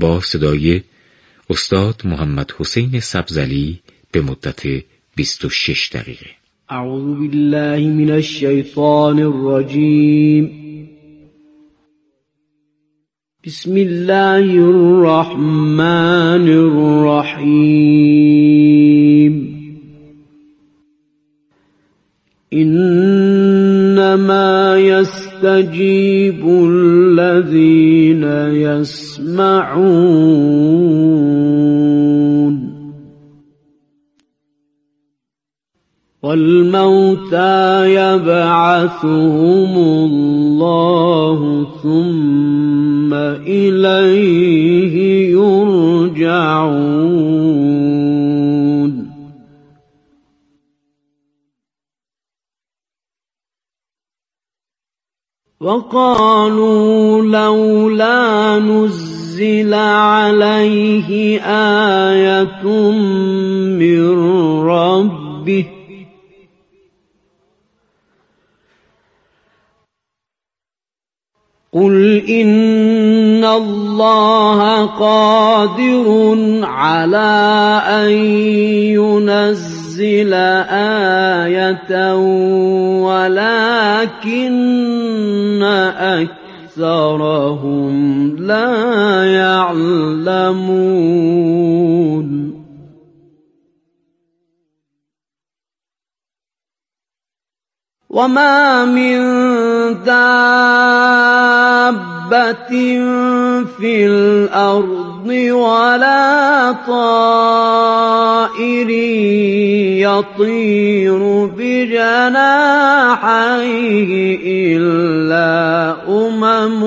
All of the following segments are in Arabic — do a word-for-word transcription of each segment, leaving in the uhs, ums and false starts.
با صدای استاد محمد حسین سبزعلی به مدت بیست و شش دقیقه. اعوذ بالله من الشیطان الرجیم. بسم الله الرحمن الرحیم. انما يستجيب الذين يسمعون والموتى يبعثهم الله ثم إليه يرجعون. وقالوا لولا نزل عليه آية من ربه قل إن الله قادر على أن ينزل آية ولكن أكثرهم لا يعلمون. وما من دابة في الأرض ولا طائر يطير بجناحيه إلا أمم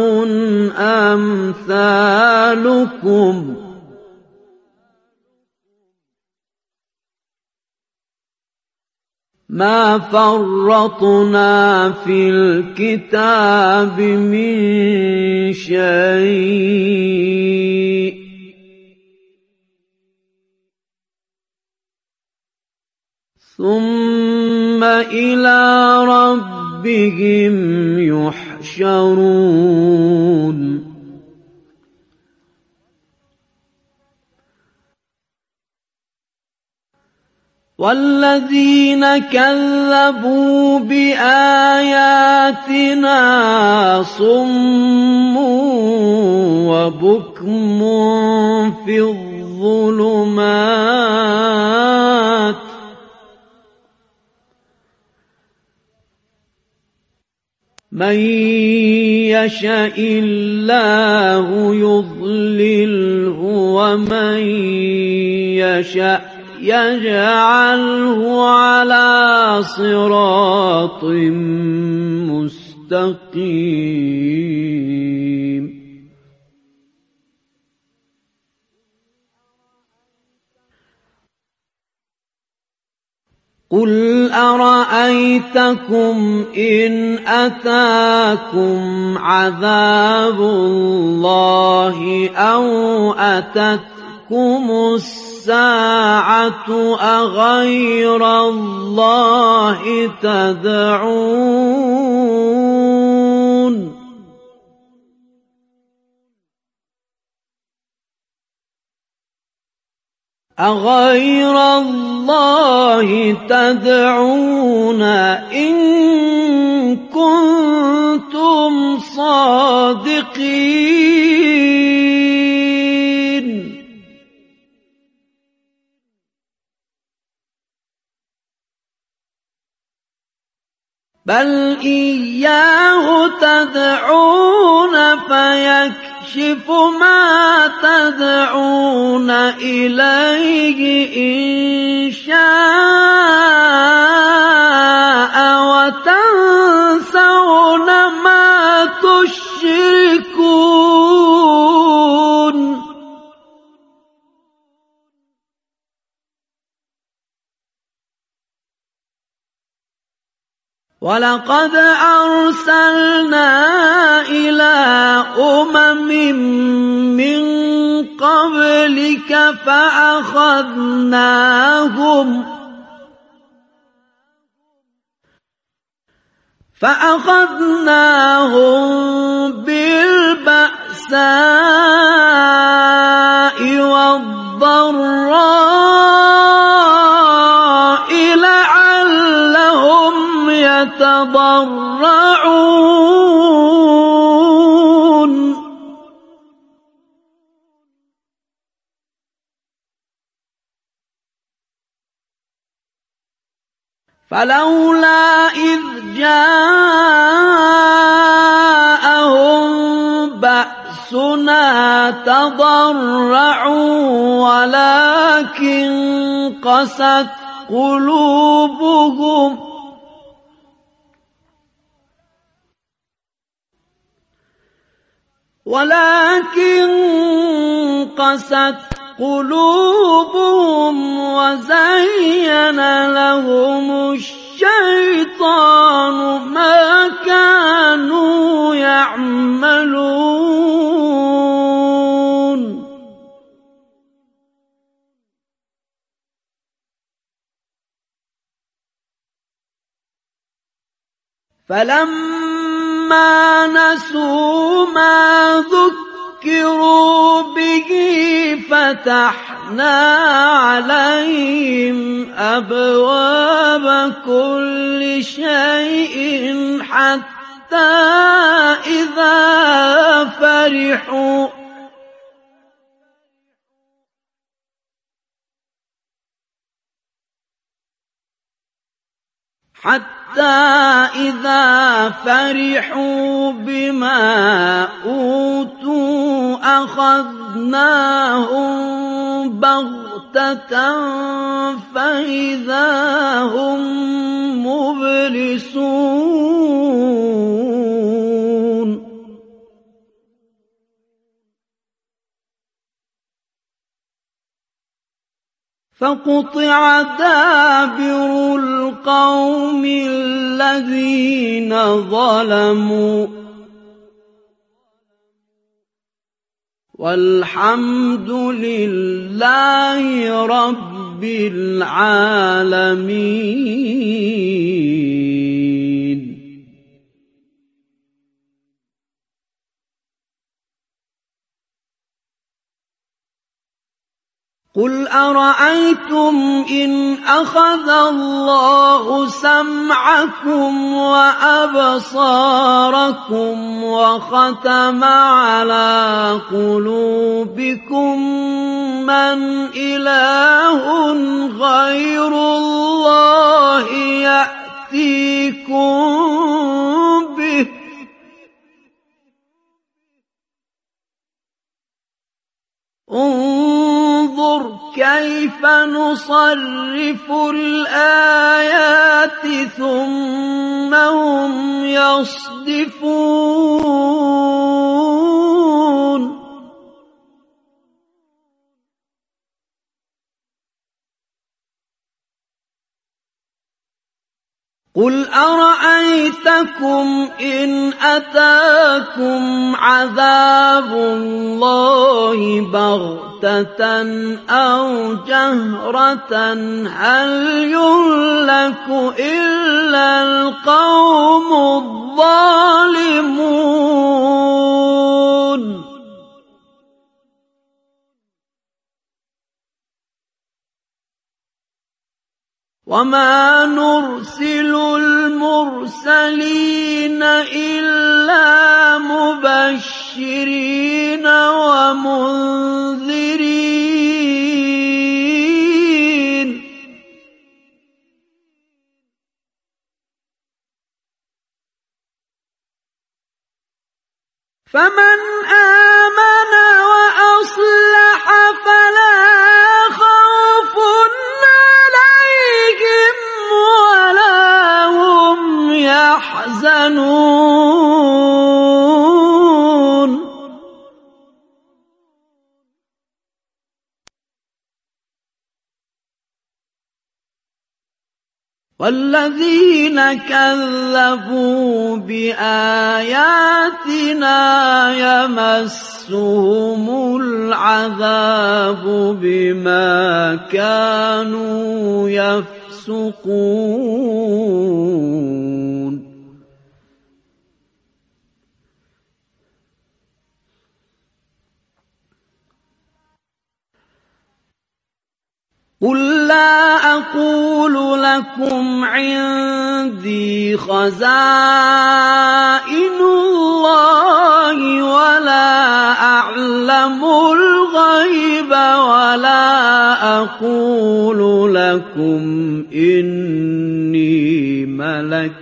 أمثالكم ما فرطنا في الكتاب من شيء ثم إلى ربهم يحشرون. والذين كذبوا بآياتنا صم وبكم في الظلمات من يشاء الله يضلله ومن يشاء يجعله على صراط مستقيم. قل أرأيتكم إن أتاكم عذاب الله أو أتتكم الساعة أغير الله تدعون أغير الله تدعون إن كنتم صادقين. بل إياه تدعون فيكشف ما تدعون إليه إن شاء وتنسون ما تشركون. ولقد أرسلنا إلى أمم من قبلك فأخذناهم فأخذناهم بالبأساء يتضرعون فلولا إذ جاءهم بأسنا تضرعوا ولكن قست قلوبهم ولكن قست قلوبهم وزين لهم الشيطان ما كانوا يعملون فلما نسوا ما ذكروا به فتحنا عليهم أبواب كل شيء حتى إذا فرحوا حتى إذا فرحوا بما أوتوا أخذناهم بغتة فإذا هم مبلسون فقطع دابر القوم الذين ظلموا والحمد لله رب العالمين. قل أرأيتم إن أخذ الله سمعكم وأبصاركم وختم على قلوبكم من إله غير الله يأتيكم به انظر كيف نصرف الآيات ثم هم يصدفون قل أرأيتكم إن أتاكم عذاب الله بغتة أو جهرة هل يهلك إلا القوم الظالمون وما نرسل المرسلين إلا مبشرين ومنذرين فمن آمن وأصلح فلا خوف عليهم ولا هم يحزنون والذين كذبوا بآياتنا يمسهم العذاب بما كانوا يفسقون قل لا أقول لكم عندي خزائن الله ولا أعلم الغيب ولا أقول لكم إني ملك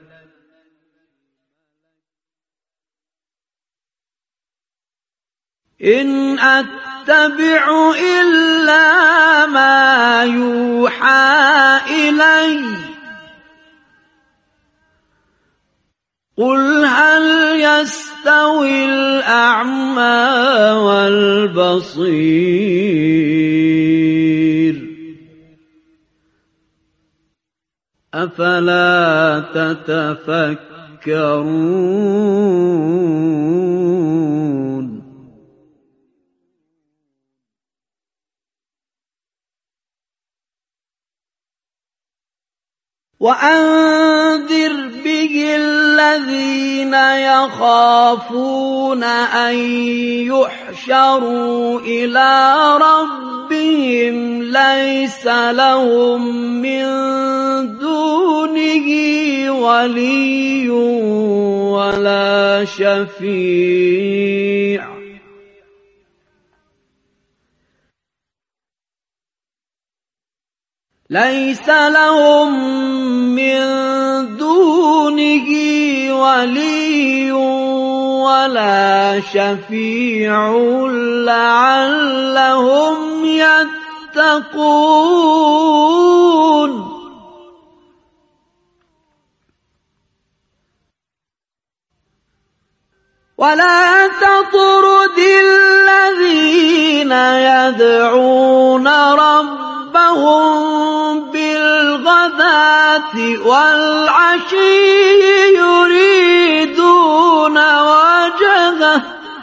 إن أتبع إلا ما يوحى إلي قل هل يستوي الأعمى والبصير أفلا تتفكرون وأنذر به الذين يخافون أن يحشروا إلى ربهم ليس لهم من دونه ولي ولا شفيع ليس لهم من دونه ولي ولا شفيع لعلهم يتقون ولا تطرد الذين يدعون ربهم بالغداة والعشي يريدون وجهه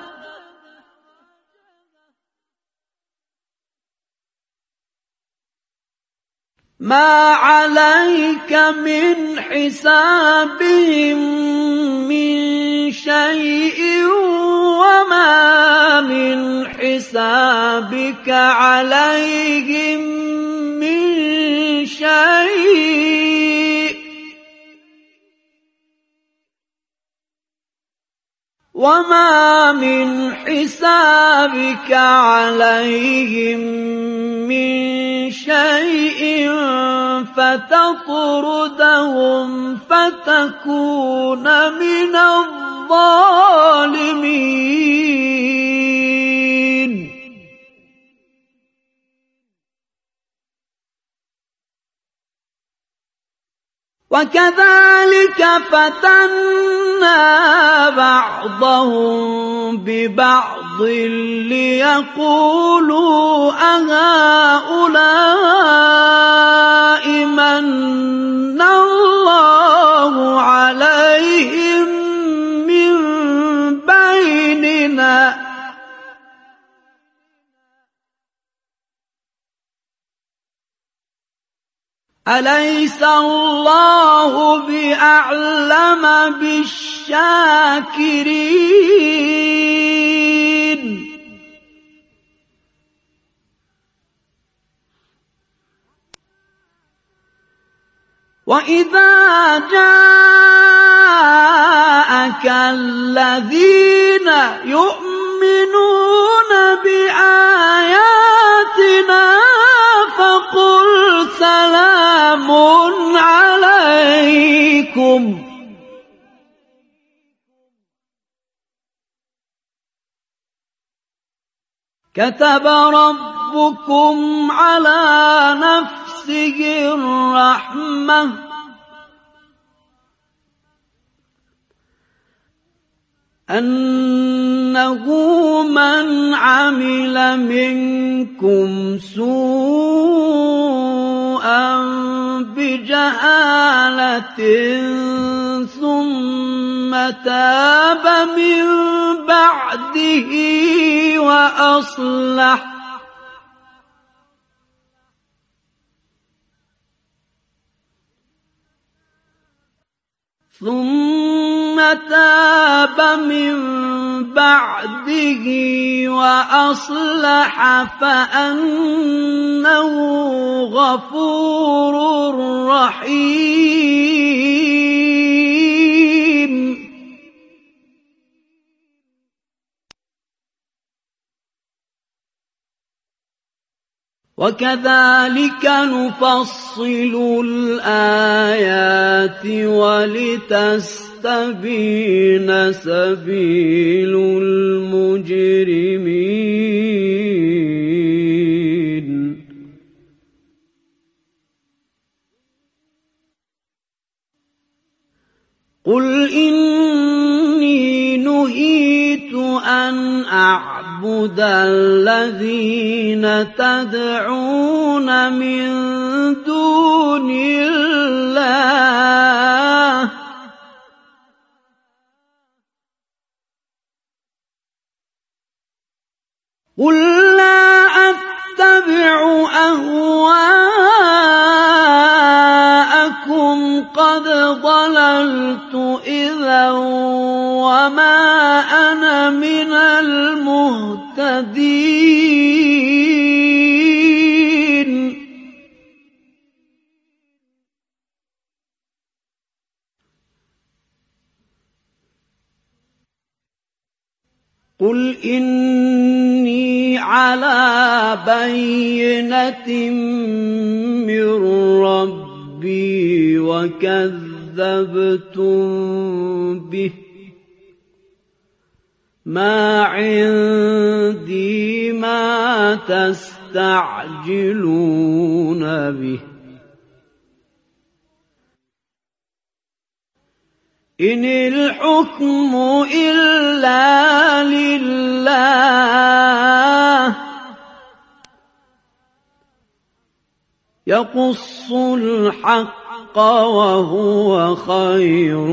ما عليك من حسابهم من شيء وما من حسابك عليهم من شيء وما من حسابك عليهم من شيء فتطردهم فتكون من الظالمين وكذلك فتنا بعضهم ببعض ليقولوا أهؤلاء من الله عليهم من بيننا أليس الله بأعلم بالشاكرين وإذا جاءك الذين يؤمنون بآياتنا فقل سلام عليكم كتب ربكم على نفسه الرحمة أنه من عمل منكم سوءا بجهالة ثم تاب من بعده وأصلح ثم تاب من بعده وأصلح فأنه غفور رحيم. وكذلك نفصل الآيات ولتستبين سبيل المجرمين. قل إني نهيت أن أعبد الذين تدعون من دون الله قل لا أتبع أهواءكم قد ضللت إذا وما أنا من المهتدين. قل إني على بينة من ربي وكذبتم به ما عندي ما تستعجلون به إن الحكم إلا لله يقص الحق وهو خير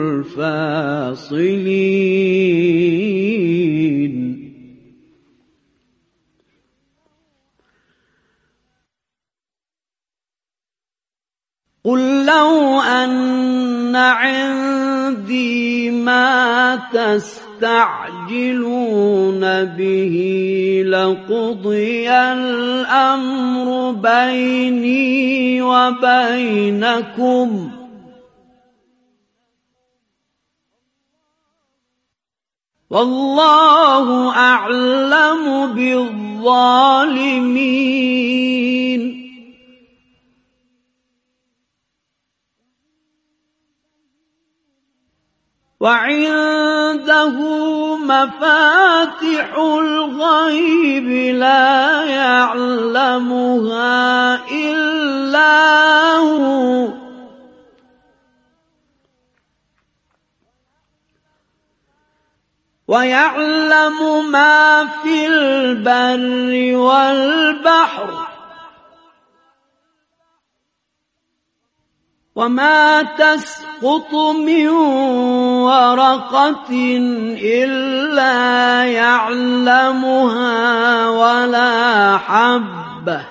الفاصلين. قل لو أن عندي ما تستعجلون به لقضي الأمر بيني وبينكم والله أعلم بالظالمين. وعنده مفاتح الغيب لا يعلمها إلا هو ويعلم ما في البر والبحر وما تسقط من ورقة إلا يعلمها ولا حبة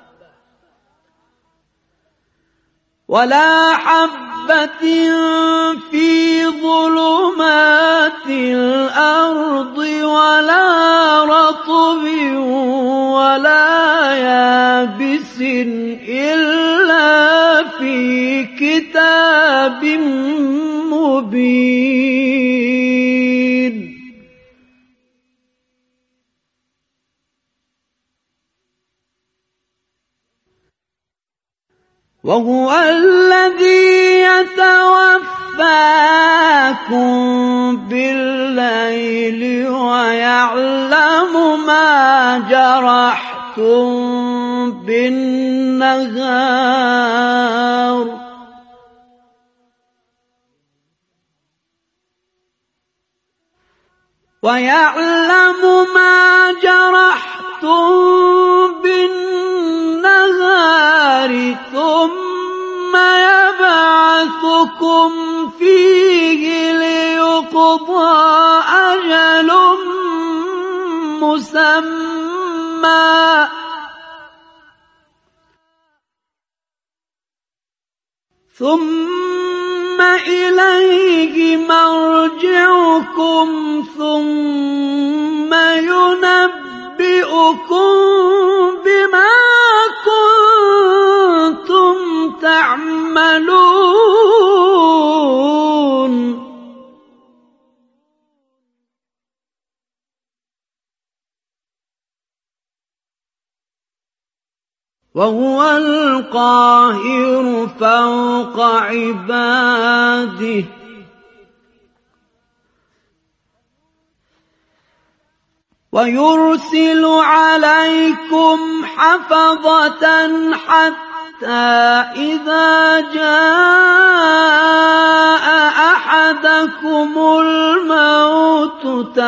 ولا حبة في ظلمات الأرض ولا رطب ولا يابس إلا في كتاب مبين. وهو الذي يتوفاكم بالليل ويعلم ما جرحتم بالنهار ويعلم ما جرحتم بالنهار ثم يبعثكم فيه ليقضى أجل مسمى ثم إليه مرجعكم ثم ينبئكم بما كنتم تعملون وهو القاهر فوق عباده ويرسل عليكم حفظة حتى إذا جاء أحدكم الموت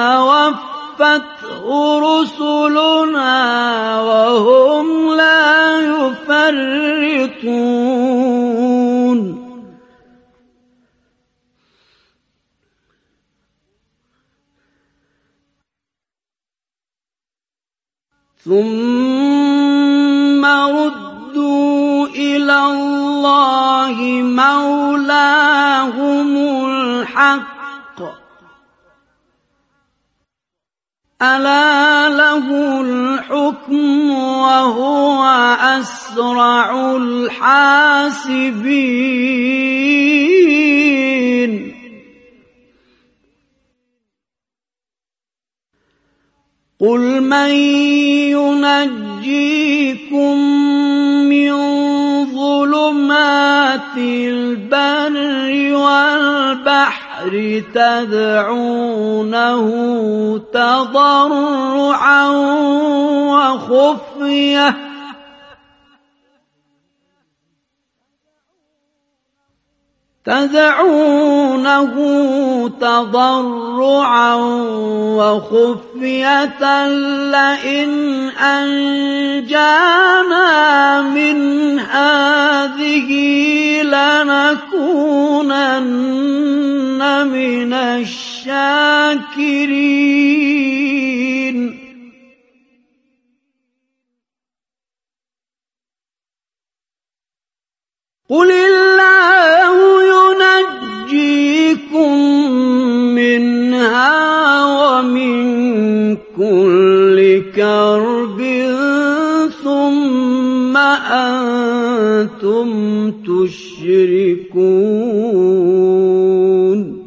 توفته رسلنا وهم لا يفرطون ثم ردوا إلى الله مولاهم الحق ألا له الحكم وهو أسرع الحاسبين قل من ينجيكم من ظلمات البر والبحر تدعونه تضرعا وخفية تدعونه تضرعا وخفية لئن أنجانا من هذه لنكونن من الشاكرين قل الله ينجيكم منها ومن كل كرب ثم أنتم تشركون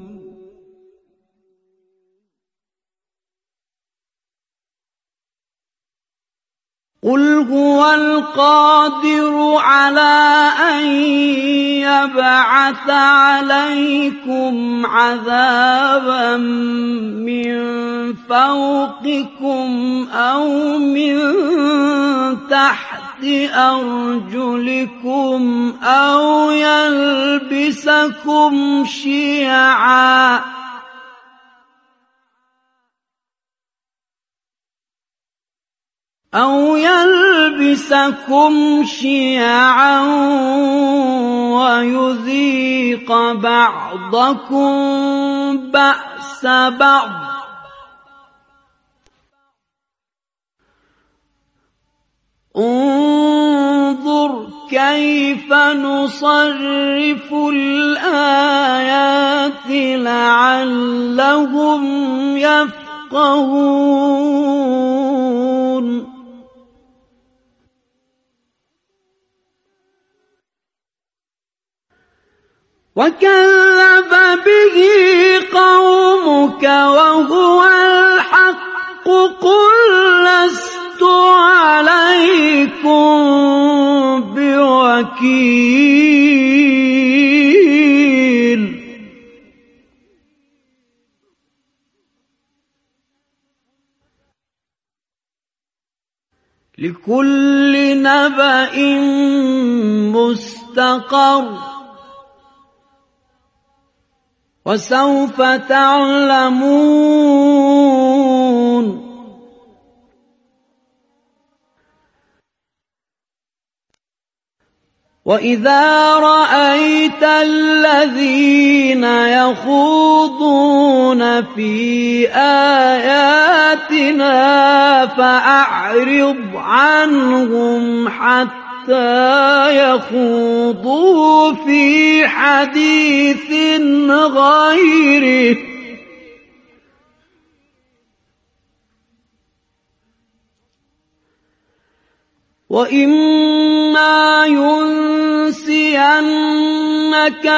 قل هو القادر على أن يبعث عليكم عذابا من فوقكم أو من تحت أرجلكم أو يلبسكم شيعا أو يلبسكم شيعا ويذيق بعضكم بأس بعض انظر كيف نصرف الآيات لعلهم يفقهون وكذب به قومك وهو الحق قل لست عليكم بوكيل لكل نبأ مستقر وسوف تعلمون وإذا رأيت الذين يخوضون في آياتنا فأعرض عنهم حتى حتى يخوضوا في حديث غيره وإما ينسينك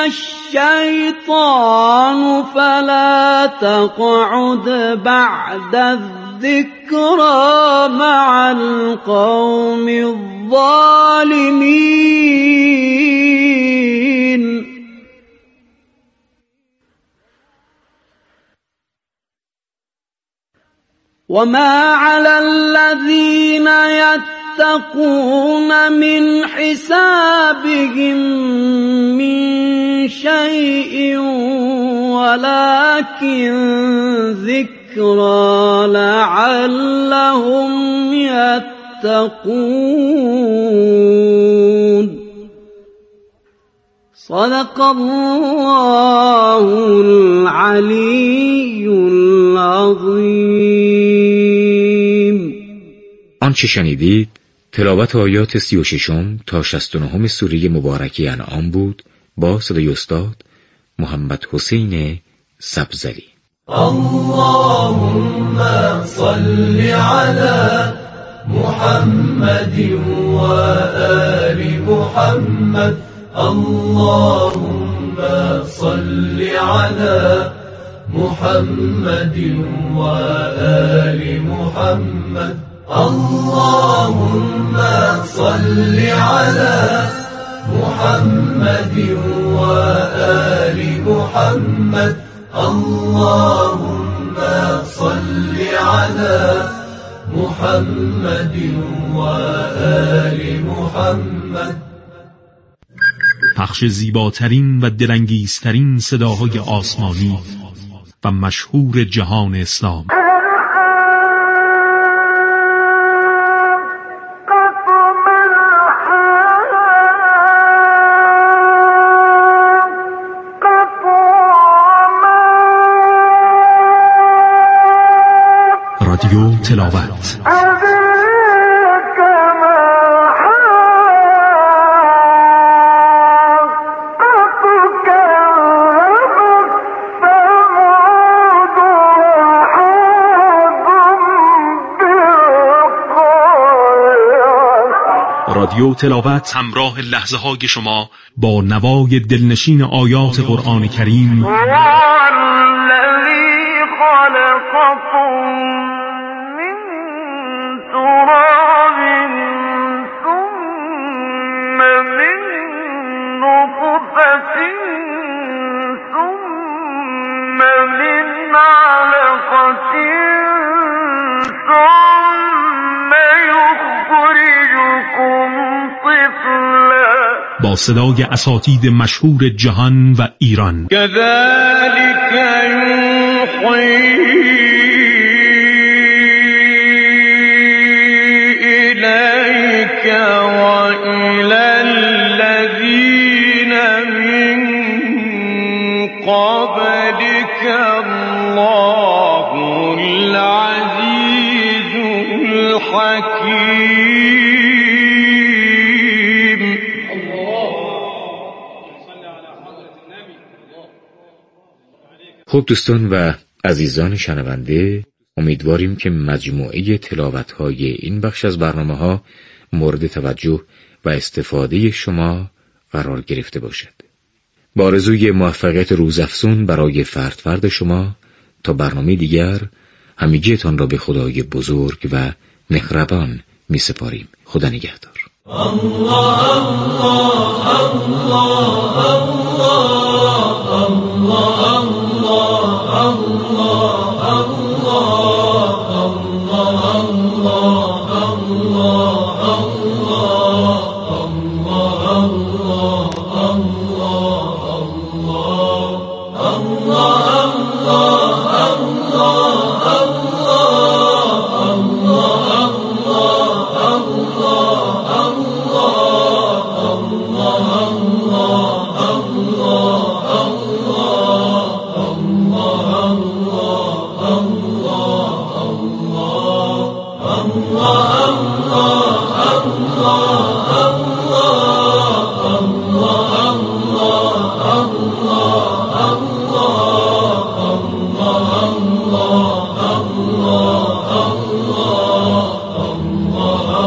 الشيطان فلا تقعد بعد الذكرى مع القوم الظالمين وما على الذين يتقون يتقون من حسابهم من شيء ولكن ذكرى لعلهم يتقون صدق الله العلی العظیم. آنچه شنیدید تلاوت آیات سی و ششم تا شصت و نهم سوره مبارکه انعام بود با صدای استاد محمد حسین سبزلی. اللهم صل على محمد و آل محمد. اللهم صل على محمد و آل محمد. اللهم صل على محمد و آل محمد. اللهم صل على محمد و آل محمد. پخش زیباترین و دلانگیزترین صداهای آسمانی و مشهور جهان اسلام. رادیو تلاوت. رادیو تلاوت همراه لحظه های شما با نوای دلنشین آیات قرآن کریم. با صدای اساتید مشهور جهان و ایران. كذلك يوحي إليك وإلى الذين من قبلك الله العزيز الحكيم. خب دوستان و عزیزان شنونده، امیدواریم که مجموعه تلاوت‌های این بخش از برنامه‌ها مورد توجه و استفاده شما قرار گرفته باشد. با آرزوی موفقیت روزافزون برای فرد فرد شما تا برنامه دیگر همگیتان را به خدای بزرگ و مهربان می سپاریم. خدا نگهدار. الله الله الله الله الله الله الله